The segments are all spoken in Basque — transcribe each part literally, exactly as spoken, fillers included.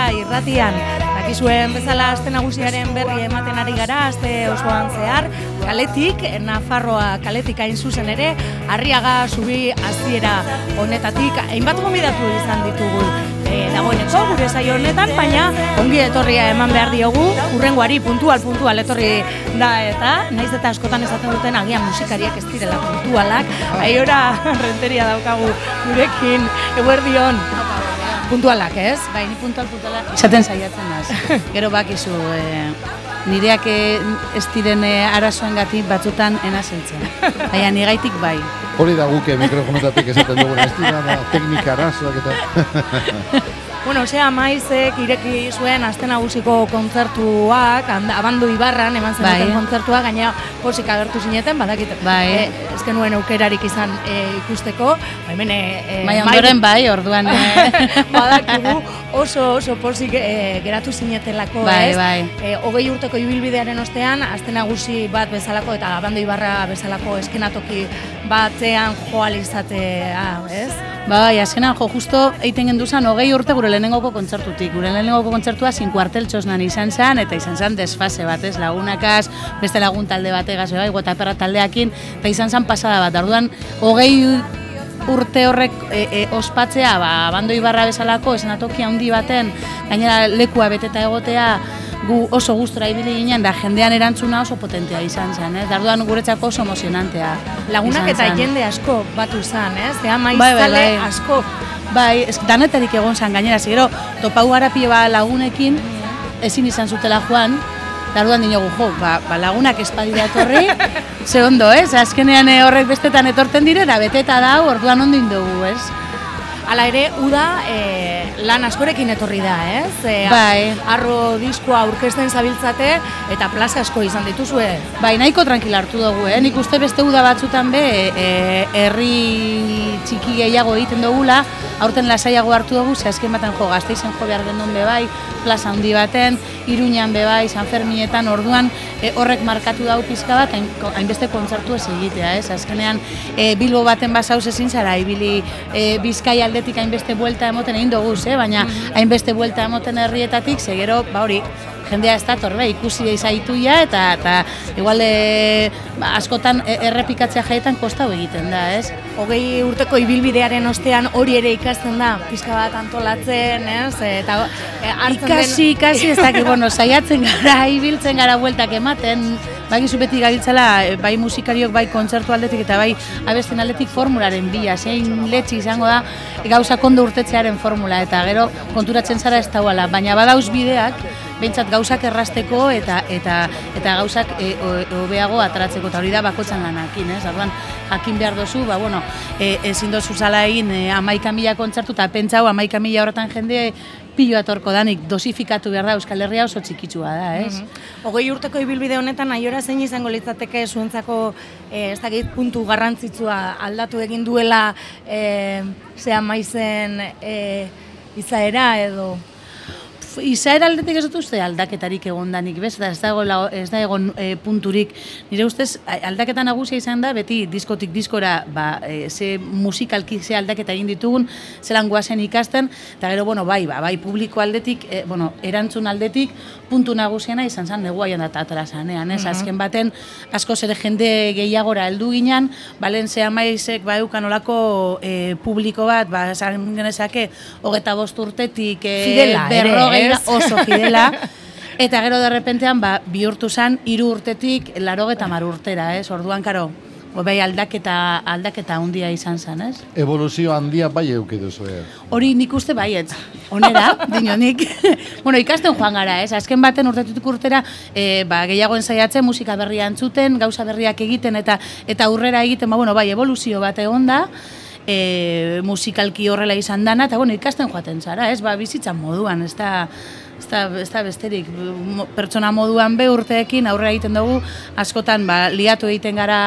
irratian. Dakizuen bezala aste nagusiaren berri ematen ari gara, aste osoan zehar, kaletik, Nafarroa kaletik hain zuzen ere, Arriaga zubi hasiera honetatik, hainbat gonbidatu izan ditugu e, dagoeneko gure saio honetan, baina ongi etorria eman behar diogu, hurrengoari puntual puntual etorri da eta, naiz eta askotan esaten duten agian musikariak ez direla puntualak, aiora renteria daukagu gurekin, eguerdion. Puntualak, ez? Bai, ni puntual puntualak izaten saiatzen naz. Gero bakizu, e, nireak ez diren arazoengatik batzutan enazeltzen. Baina nigaitik bai. Hori da guke mikrofonetatik esaten dugun, ez dira da teknika arazoak eta... Bueno, osea, maizek ireki zuen aste nagusiko kontzertuak, Abandu Ibarran eman zen duten kontzertua, gaina posik agertu zineten, badakit, bai. e, ez genuen aukerarik izan e, ikusteko, hemen... E, bai, ondoren bai, orduan... E... badakigu oso oso posik e, geratu zinetelako, bai, ez? Bai. E, hogei urteko ibilbidearen ostean, aste nagusi bat bezalako eta Abandu Ibarra bezalako eskenatoki batean joal izatea, ez? Bai, azkenan jo, justo eiten genduzan hogei urte gure lehenengoko kontzertutik. Gure lehenengoko kontzertua sin kuartel txosnan izan zen, eta izan zen desfase bat, ez? Lagunakaz, beste lagun talde bategaz, bai, Gotaperra taldeakin, eta izan zen pasada bat. Orduan, hogei urte horrek e, e, ospatzea, ba, Abandu Ibarra bezalako, esenatoki handi baten, gainera lekua beteta egotea, gu oso gustora ibili ginen, da jendean erantzuna oso potentea izan zen, ez? Darduan guretzako oso emozionantea. Lagunak eta jende asko batu zen, ez? Zea maizale bai, bai, bai. asko. Bai, ez, danetarik egon zen gainera, zigero, topau garapio ba lagunekin, ezin izan zutela joan, darduan dinogu, jo, ba, ba lagunak espadira etorri, ze ondo, ez? Azkenean e, horrek bestetan etorten dire, da beteta da, orduan ondo indugu, ez? Hala ere, uda e, lan askorekin etorri da, ez? E, bai. Arro diskoa aurkezten zabiltzate eta plaza asko izan dituzue. Bai, nahiko tranquila hartu dugu, eh? Nik uste beste uda batzutan be, e, herri txiki gehiago egiten dugula, aurten lasaiago hartu dugu, ze azken baten jo, Gasteizen jo behar gendun be bai, plaza handi baten, Iruñan be bai, San Ferminetan, orduan e, horrek markatu dau pizka bat, hainbeste kontzertu ez egitea, ez? Azkenean, e, Bilbo baten basauz ezin zara, ibili e, Bizkaia aldetik hainbeste buelta emoten egin doguz, eh? Baina hainbeste buelta emoten herrietatik, segero, ba hori, jendea ez da torbe, ikusi izaitu ja, eta, eta igual e, askotan errepikatzea jaietan kostau egiten da, ez? Hogei urteko ibilbidearen ostean hori ere ikasten da, pizka bat antolatzen, ez? Eta e, ikasi, den... ikasi, ez dakit, bueno, saiatzen gara, ibiltzen gara bueltak ematen, bakizu beti gabiltzala, bai musikariok, bai kontzertu aldetik eta bai abesten aldetik formularen bila, zein letxi izango da gauzak ondo urtetzearen formula, eta gero konturatzen zara ez dauala, baina badauz bideak, behintzat gauzak errasteko eta eta eta gauzak hobeago e, ateratzeko, eta hori da bakotzan lanakin, ez? Orduan jakin behar dozu, ba, bueno, e, ezin dozu zala egin e, hamaika mila kontzertu, eta pentsau hamaika mila horretan jende pilo atorko danik, dosifikatu behar da, Euskal Herria oso txikitsua da, ez? Mm-hmm. Hogei urteko ibilbide honetan, aiora zein izango litzateke zuentzako, e, ez dakit puntu garrantzitsua aldatu egin duela, e, zea maizen e, izaera edo... Izaera aldetik ez dut uste aldaketarik egon danik, bez? Ez da, ez da egon e, punturik. Nire ustez, aldaketa nagusia izan da, beti diskotik diskora, ba, e, ze musikalki ze aldaketa egin ditugun, zelan guazen ikasten, eta gero, bueno, bai, ba, bai, publiko aldetik, e, bueno, erantzun aldetik, puntu nagusiena izan zen, neguaian da atara zanean, ez? Azken baten, asko ere jende gehiagora heldu ginen, Balentzea maizek, ba, eukan olako e, publiko bat, ba, esan genezake, hogeta bost urtetik, e, Fidela, berroge, oso fidela, eta gero derrepentean ba, bihurtu zen hiru urtetik laurogeta hamar urtera, ez? Orduan, karo, bai aldaketa aldaketa handia izan zen, ez? Evoluzio handia bai eduki duzu, eh? Hori nik uste baietz, onera, dinonik. Bueno, ikasten joan gara, ez? Azken baten urtetutik urtera, e, ba, gehiago ensaiatzen, musika berria entzuten, gauza berriak egiten, eta eta aurrera egiten, ba, bueno, bai, evoluzio bat egon da, E, musikalki horrela izan dana, eta bueno, ikasten joaten zara, ez, ba, bizitzan moduan, ez da, ez da, ez da besterik, pertsona moduan be urteekin aurrera egiten dugu, askotan, ba, liatu egiten gara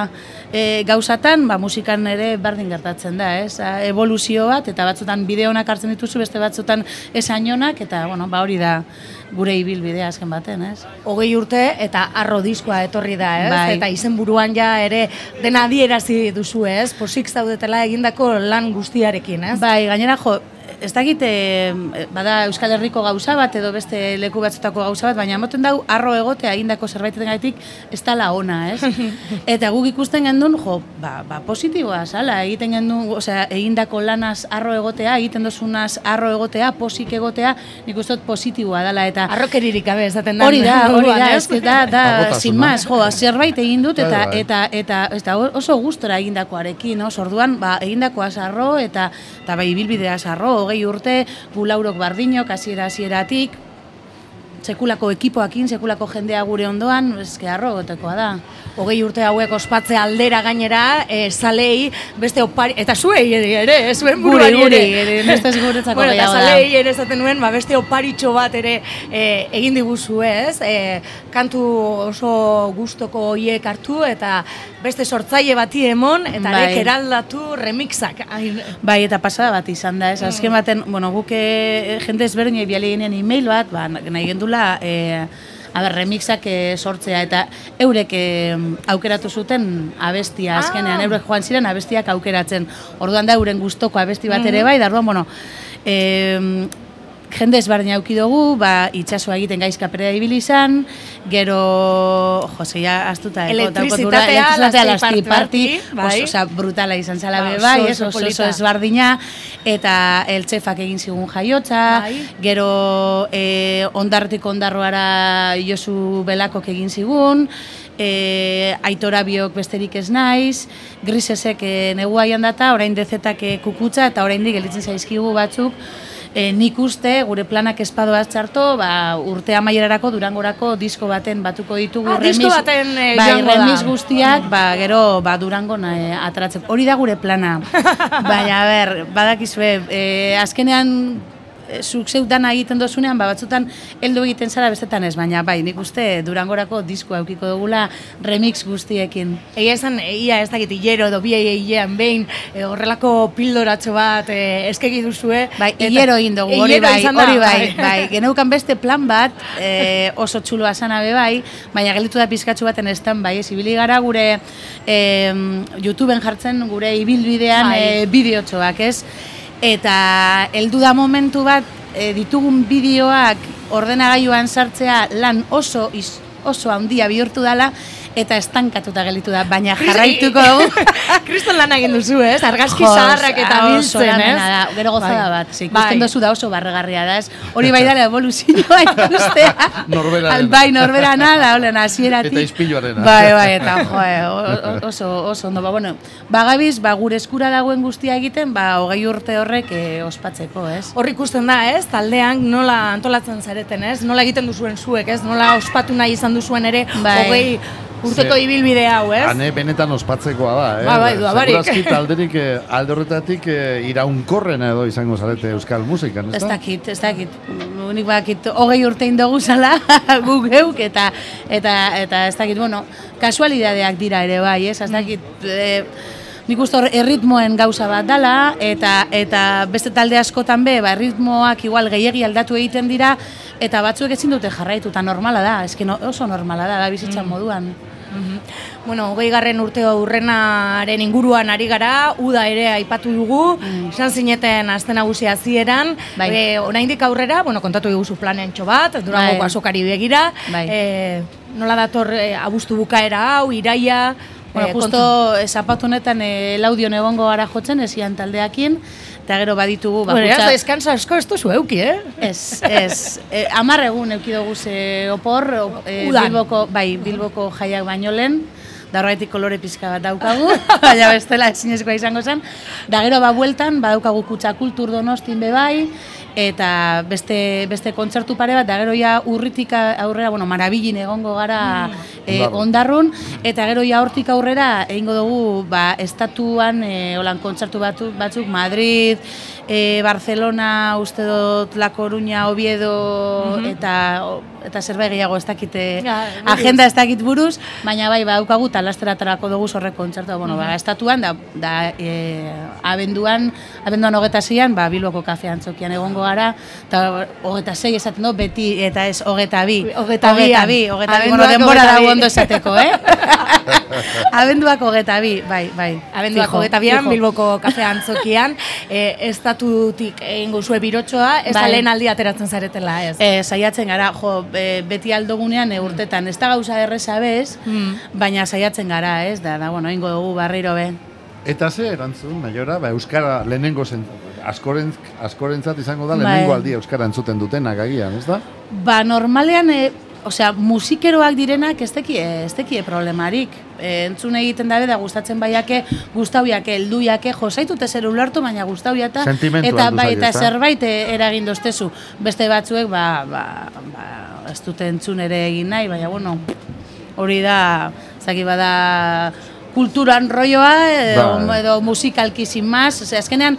e, gauzatan, ba, musikan ere berdin gertatzen da, ez, evoluzio bat, eta batzutan bideonak hartzen dituzu, beste batzutan esainonak, eta, bueno, ba, hori da, gure ibilbidea azken baten, ez? Hogei urte eta arro diskoa etorri da, ez? Bai. Eta izenburuan ja ere dena adierazi duzu, ez? Posik zaudetela egindako lan guztiarekin, ez? Bai, gainera jo, ez dakit, e, bada Euskal Herriko gauza bat edo beste leku batzutako gauza bat, baina emoten dau harro egotea egindako zerbaitetengatik ez dala ona, ez? Eta guk ikusten gendun, jo, ba, ba positiboa zala, egiten gendun, osea, egindako lanaz harro egotea, egiten dozunaz harro egotea, posik egotea, nik uste dut positiboa dela, eta arrokeririk gabe esaten da. Hori da, hori da, ez da, da, sin más, jo, zerbait egin dut, eta, eta, eta, eta oso gustora egindakoarekin, oso orduan, ba, egindakoaz harro, eta, eta bai, ibilbideaz harro, hogei urte, gu laurok bardinok, hasiera hasieratik, sekulako ekipoakin, sekulako jendea gure ondoan, eske harro gotekoa da. Hogei urte hauek ospatze aldera gainera, e, zalei, beste opari, eta zuei ere, zuen buruari ere. Gure, ere, nestez guretzako bueno, gehiago da. Eta zalei ere esaten nuen, ba, beste oparitxo bat ere e, egin diguzu ez, e, kantu oso gustoko hoiek hartu, eta beste sortzaile bati emon, eta bai. arek eraldatu remixak. Bai, eta pasada bat izan da, ez, azken baten, bueno, guke jende ezberdinei biali genean e-mail bat, ba, nahi gendula, e, Aber, remixak e, sortzea, eta eurek e, aukeratu zuten abestia, azkenean, ah. eurek joan ziren abestiak aukeratzen. Orduan da, euren gustoko abesti bat ere bai, da, orduan, bueno, e, jende ezberdin auki dugu, ba, itxasoa egiten gaizkaperea ibili izan, gero, jose, ja, astuta, elektrizitatea, lasti parti, bai. Oso, brutala izan zala be, bai, ez, oso, oso ezberdina, eta eltsefak egin zigun jaiotza, bai. Gero, e, ondartik ondarroara Josu Belakok egin zigun, e, Aitora Biok besterik ez naiz, Grisesek e, negua aian data, orain dezetak e, kukutza, eta orain dik elitzen zaizkigu batzuk, E, nik uste, gure planak espadoaz txarto, ba, urte amaierarako, Durangorako disko baten batuko ditugu. Ah, remis, disko baten e, bai, joango da. Remis guztiak, ba, gero, ba, Durangon e, ateratzen. Hori da gure plana. Baina, ber, badakizue, e, azkenean, zuk zeutana egiten dozunean, ba, batzutan heldu egiten zara bestetan ez, baina bai, nik uste Durangorako disko aukiko dugula remix guztiekin. Egia esan, ia ez dakit hilero edo bi hilean behin e, horrelako pildoratxo bat e, eskegi duzue. Bai, hilero egin dugu, hori bai, hori bai, bai. Geneukan beste plan bat, e, oso txuloa zanabe bai, baina gelitu da pizkatxu baten estan bai, ez ibili gara gure e, YouTubeen jartzen gure ibilbidean bai. e, bideotxoak, ez? Eta heldu da momentu bat e, ditugun bideoak ordenagailuan sartzea lan oso oso handia bihurtu dela eta estankatuta gelitu da, baina jarraituko dugu. Kriston lan egin duzu, ez? Argazki zaharrak eta biltzen, ez? Da, gero gozada bai. Bat, ikusten bai. Dozu da oso barregarria da, ez? Hori bai dara evoluzioa ikustea. Norberarena. Bai, norberana da, holen, hasieratik. Eta izpiluarena. Bai, bai, eta joe, oso, oso ondo. Ba, bueno, bagabiz, ba, gure eskura dagoen guztia egiten, ba, hogei urte horrek e, ospatzeko, ez? Hor ikusten da, ez? Taldean nola antolatzen zareten, ez? Nola egiten duzuen zuek, ez? Nola ospatu nahi izan duzuen ere, bai. hogei urteko ibilbide hau, ez? Hane benetan ospatzekoa da, eh? Ba, bai, duabarik. Segurazki talderik alde horretatik iraunkorren edo izango zarete euskal musikan, ez da? Ez dakit, ez dakit. Unik bakit, hogei urte indogu zala, guk geuk, eta, eta, eta ez dakit, bueno, kasualidadeak dira ere bai, ez? Ez dakit, e, nik uste hor erritmoen gauza bat dala, eta, eta beste talde askotan be, ba, erritmoak igual gehiegi aldatu egiten dira, eta batzuek ezin dute jarraitu, eta normala da, eske no, oso normala da, da bizitzan mm. moduan. Mm-hmm. Bueno, hogei garren urte hurrenaren inguruan ari gara, uda ere aipatu dugu, mm. esan zineten azte nagusia hasieran, bai. e, oraindik aurrera, bueno, kontatu diguzu planentxo bat, Durangoko bai. Azokari begira, bai. e, nola dator e, abuztu bukaera hau, iraia. Bueno, e, justo zapatu honetan e, laudion egongo gara jotzen, ezian taldeakin, eta gero baditugu bakutza... Bueno, ez deskansa asko ez duzu euki, eh? Ez, ez. E, amar egun euki dugu ze opor, e, Bilboko, bai, Bilboko jaiak baino lehen, da horretik kolore pizka bat daukagu, baina bestela ezinezkoa izango zen. Da gero ba bueltan, badaukagu Kutxa Kultur Donostin be bai, eta beste beste kontzertu pare bat, da gero ja urritik aurrera, bueno, Marabilin egongo gara mm. e, Ondarrun, eta gero ja hortik aurrera egingo dugu ba, estatuan e, holan kontzertu batu, batzuk, Madrid, e, Barcelona, uste dut La Coruña, Oviedo, mm-hmm. eta eta zerbait gehiago ez dakite ja, agenda ez dakit buruz, baina bai badaukagu talasteratarako dugu horrek kontzertua, bueno, mm-hmm. ba, estatuan da, da e, abenduan, abenduan hogeta zian, ba, Bilboko kafean txokian egongo gara, eta hogeta sei esaten du, beti, eta ez hogeta bi. Hogeta bi, hogeta bi, bueno, denbora dago ondo esateko, eh? Abenduak hogeta bi, bai, bai. Abenduak hogeta bian, Bilboko kafe antzokian, e, estatutik egingo zue birotxoa, ez da lehen aldi ateratzen zaretela, ez? E, saiatzen gara, jo, e, beti aldogunean e, urtetan, ez da gauza erreza bez, mm. baina saiatzen gara, ez, da, da, bueno, ingo dugu barriro be. Eta ze erantzun, Naiora, ba, Euskara lehenengo zen, askoren, askorentzat izango da lehenengo aldi Euskara entzuten dutenak agian, ez da? Ba, normalean, e, osea, musikeroak direnak ez tekie, ez tekie problemarik. E, entzun egiten dabe da gustatzen baiake, gustauiake, helduiake, jo, zaitute zer ulertu, baina gustauiata, eta bai, eta zerbait eragin doztezu. Beste batzuek, ba, ba, ba, ez dute entzun ere egin nahi, baina, bueno, hori da, zaki bada, kulturan rolloa, edo, edo musikalki sin más, osea, azkenean,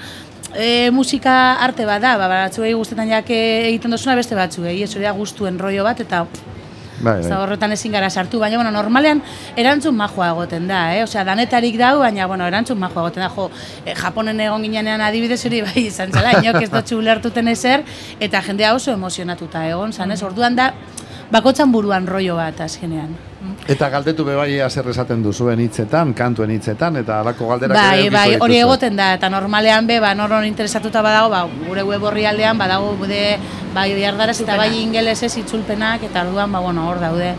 E, musika arte bat da, ba, batzuei guztetan jake egiten dozuna beste batzuei, ez hori da guztuen rollo bat, eta bai, bai. Horretan ezin gara sartu, baina bueno, normalean erantzun majoa egoten da, eh? Osea, danetarik dau, baina bueno, erantzun majoa egoten da, jo, eh, Japonen egon ginean adibidez hori bai izan zela, inok ez dutxu ulertuten ezer, eta jendea oso emozionatuta egon, zan ez, orduan da, bakotzan buruan rollo bat azkenean. Eta galdetu bebai zer esaten duzuen hitzetan, kantuen hitzetan, eta alako galderak bai, ere bai, hori egoten da, eta normalean be, ba, noron interesatuta badago, ba, gure web horri aldean, badago bude, bai, biardaraz eta bai ingelesez itzulpenak, eta orduan, ba, bueno, hor daude.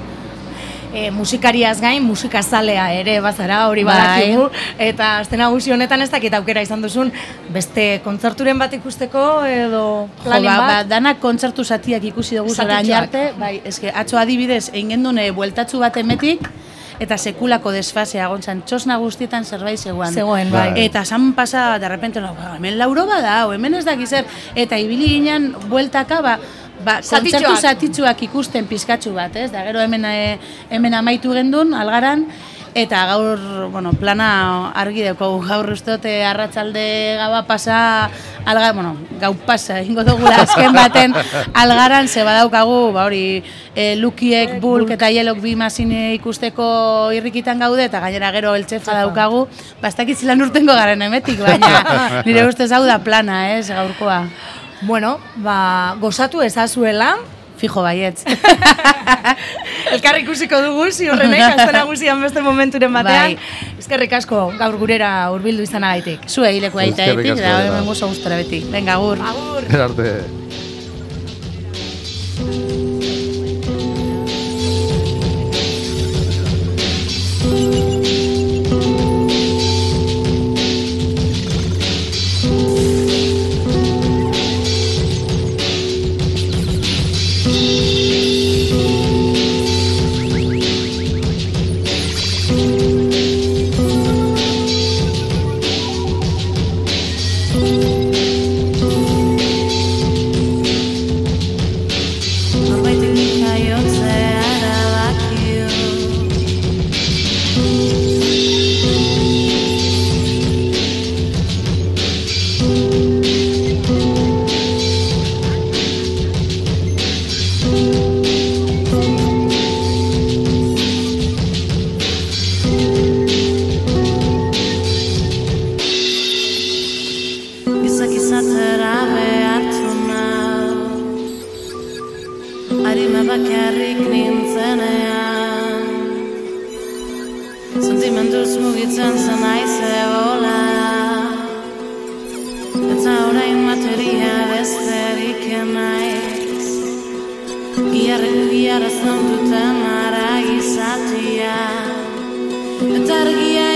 E, musikariaz gain, musikazalea ere bazara, hori badakigu, eta aste nagusi honetan ez dakit aukera izan duzun, beste kontzerturen bat ikusteko edo planin jo, ba, bat? Ba, danak kontzertu zatiak ikusi dugu zara arte, bai, eske, atzo adibidez, egin gendune bueltatzu bat emetik, eta sekulako desfasea gontzan, txosna guztietan zerbait zegoen. Zegoen, bai. Eta san pasa, de repente, no, hemen lauro bada, hemen ez dakizer, eta ibili ginen bueltaka, ba, Ba, kontzertu zatitzuak ikusten pizkatxu bat, ez? Da, gero hemen, e, hemen amaitu gendun, algaran, eta gaur, bueno, plana argi daukagu, gaur ustote arratsalde gaba pasa, alga, bueno, gau pasa, ingo dugula azken baten, algaran, ze badaukagu, ba hori, e, Lukiek, Bulk eta Yelok bi mazine ikusteko irrikitan gaude, eta gainera gero eltsefa daukagu, bastakit zilan urtengo garen emetik, baina nire ustez hau da plana, ez, gaurkoa. Bueno, ba, gozatu ezazuela. Fijo baietz. Elkar ikusiko dugu, ziurrenek, azten nagusian beste momenturen batean. Bai. Eskerrik asko gaur gurera hurbildu izanagaitik. Zue hileko aitaitik, da hemen gozo gustora beti. Venga, agur. Agur. Erarte. Eta argia